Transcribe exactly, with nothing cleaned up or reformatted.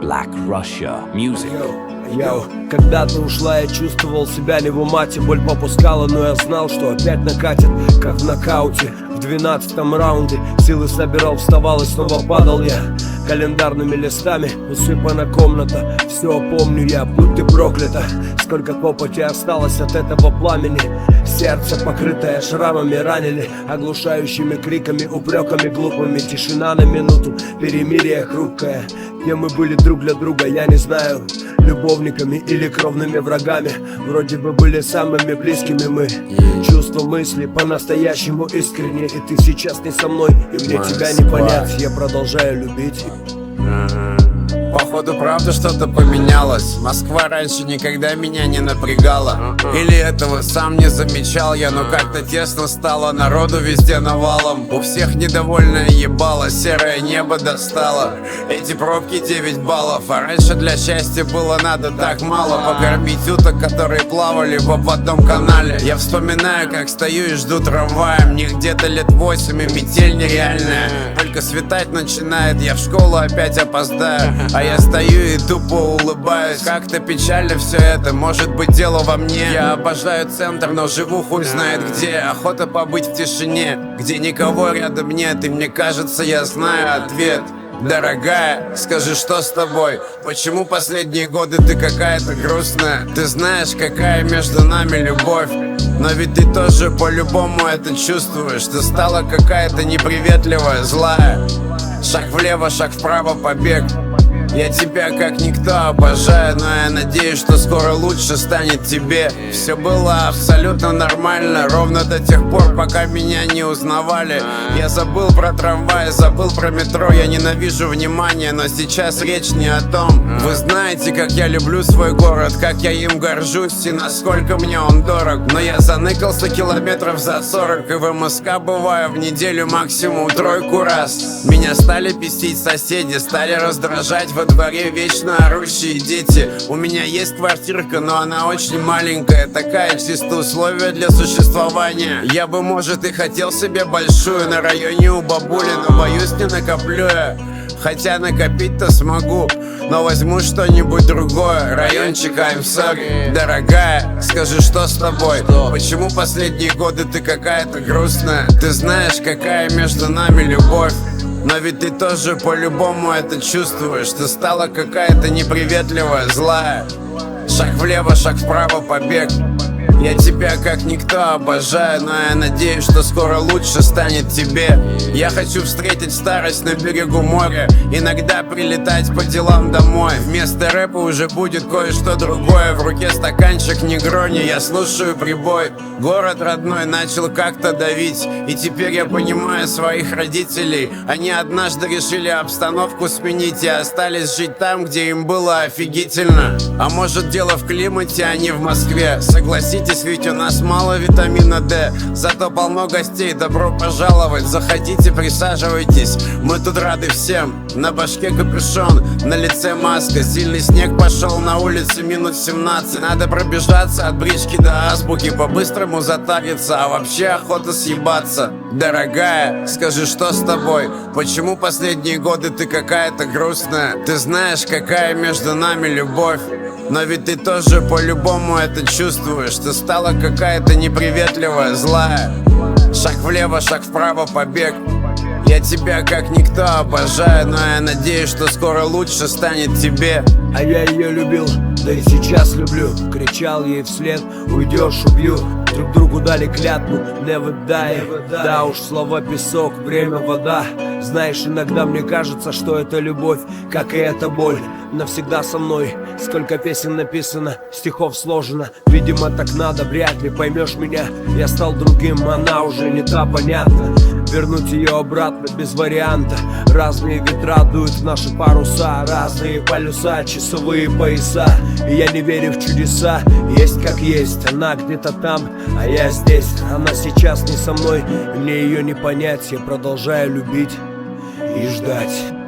Black Russia Music. Йоу, когда-то ушла, я чувствовал себя не в умате. Боль попускала, но я знал, что опять накатит, как в нокауте. В двенадцатом раунде силы собирал, вставал и снова падал я. Календарными листами усыпана комната. Все помню я, будь ты проклята. Сколько копоти осталось от этого пламени. Сердце, покрытое шрамами, ранили оглушающими криками, упреками глупыми. Тишина на минуту, перемирие хрупкое. Кем мы были друг для друга, я не знаю. Любовниками или кровными врагами. Вроде бы были самыми близкими мы. Чувства, мысли по-настоящему искренне. И ты сейчас не со мной, и мне тебя не понять. Я продолжаю любить. Походу, правда, что-то поменялось. Москва раньше никогда меня не напрягала. Или этого сам не замечал я, но как-то тесно стало. Народу везде навалом. У всех недовольное ебало, серое небо достало. Эти пробки девять баллов. А раньше для счастья было надо так мало. Покормить уток, которые плавали в обводном канале. Я вспоминаю, как стою и жду трамвая. Мне где-то лет восемь, и метель нереальная. Только светать начинает, я в школу опять опоздаю. А я стою и тупо улыбаюсь. Как-то печально все это, может быть дело во мне. Я обожаю центр, но живу хуй знает где. Охота побыть в тишине, где никого рядом нет. И мне кажется, я знаю ответ. Дорогая, скажи, что с тобой? Почему последние годы ты какая-то грустная? Ты знаешь, какая между нами любовь. Но ведь ты тоже по-любому это чувствуешь. Ты стала какая-то неприветливая, злая. Шаг влево, шаг вправо, побег. Я тебя как никто обожаю, но я надеюсь, что скоро лучше станет тебе. Все было абсолютно нормально, ровно до тех пор, пока меня не узнавали. Я забыл про трамвай, забыл про метро. Я ненавижу внимание, но сейчас речь не о том. Вы знаете, как я люблю свой город, как я им горжусь и насколько мне он дорог. Но я заныкался километров за сорок, и в МСК бываю в неделю максимум тройку раз. Меня стали пестить соседи, стали раздражать во дворе вечно орущие дети. У меня есть квартирка, но она очень маленькая. Такая чисто условия для существования. Я бы, может, и хотел себе большую на районе у бабули, но боюсь, не накоплю я. Хотя накопить-то смогу, но возьму что-нибудь другое. Райончик, I'm sorry. Дорогая, скажи, что с тобой? Почему последние годы ты какая-то грустная? Ты знаешь, какая между нами любовь. Но ведь ты тоже по-любому это чувствуешь. Ты стала какая-то неприветливая, злая. Шаг влево, шаг вправо, побег. Я тебя как никто обожаю, но я надеюсь, что скоро лучше станет тебе. Я хочу встретить старость на берегу моря, иногда прилетать по делам домой. Вместо рэпа уже будет кое-что другое. В руке стаканчик негрони, я слушаю прибой. Город родной начал как-то давить, и теперь я понимаю своих родителей. Они однажды решили обстановку сменить и остались жить там, где им было офигительно. А может, дело в климате, а не в Москве. Согласитесь, ведь у нас мало витамина D, зато полно гостей, добро пожаловать. Заходите, присаживайтесь, мы тут рады всем. На башке капюшон, на лице маска. Сильный снег пошел, на улице минус семнадцать. Надо пробежаться от брички до азбуки, по-быстрому затариться, а вообще охота съебаться. Дорогая, скажи, что с тобой? Почему последние годы ты какая-то грустная? Ты знаешь, какая между нами любовь. Но ведь ты тоже по-любому это чувствуешь. Ты стала какая-то неприветливая, злая. Шаг влево, шаг вправо, побег. Я тебя как никто обожаю, но я надеюсь, что скоро лучше станет тебе. А я ее любил, да и сейчас люблю. Кричал ей вслед, уйдешь, убью. Друг другу дали клятву, never die. Да уж, слова песок, время вода. Знаешь, иногда мне кажется, что это любовь, как и эта боль, навсегда со мной. Сколько песен написано, стихов сложено. Видимо, так надо, вряд ли поймешь меня. Я стал другим, она уже не та, понятно. Вернуть ее обратно без варианта. Разные ветра дуют в наши паруса, разные полюса, часовые пояса. И я не верю в чудеса, есть как есть. Она где-то там, а я здесь. Она сейчас не со мной, и мне ее не понять. Я продолжаю любить и ждать.